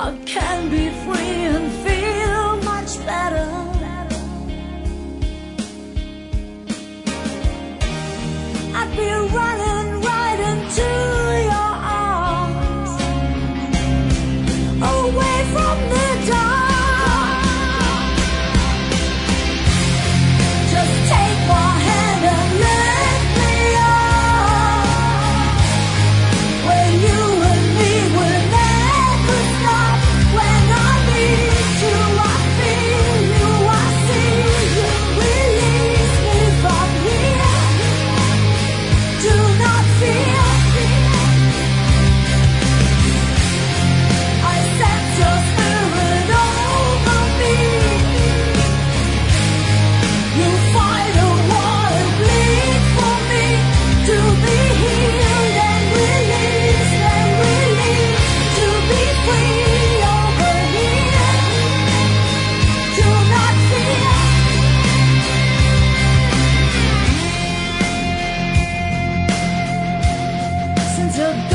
I can be free and feel much better. I'd be running right into your arms, away from the dark. Just take my hand and lift me up, where you and me will never stop. When I need you, I feel you, I see you. Release me from here. Do not fear. I sense your spirit over me. You fight a war and bleed for me to be healed and released and released, to be free over here. Do not fear. Since the